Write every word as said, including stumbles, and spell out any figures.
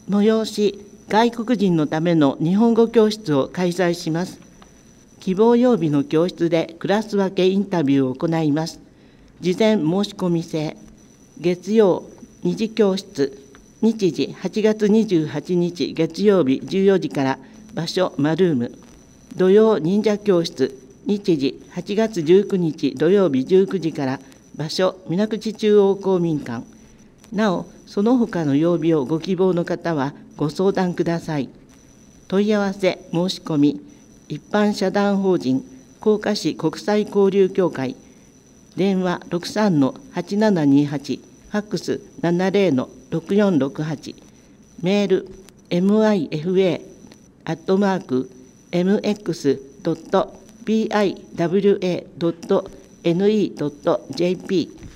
催し外国人のための日本語教室を開催します。希望曜日の教室でクラス分けインタビューを行います。事前申し込み制。月曜二次教室、日時はちがつにじゅうはちにち月曜日じゅうよじから、場所マルーム。土曜忍者教室、日時はちがつじゅうくにち土曜日じゅうくじから、場所水口中央公民館。なお、その他の曜日をご希望の方はご相談ください。問い合わせ申し込み、一般社団法人甲賀市国際交流協会、電話 ろくさんのはちななにはち、ファックス ななぜろのろくよんろくはち、メール エムアイエフエー アットマーク エムエックス ドット ビーアイダブリューエー ドット エヌイー ドット ジェーピー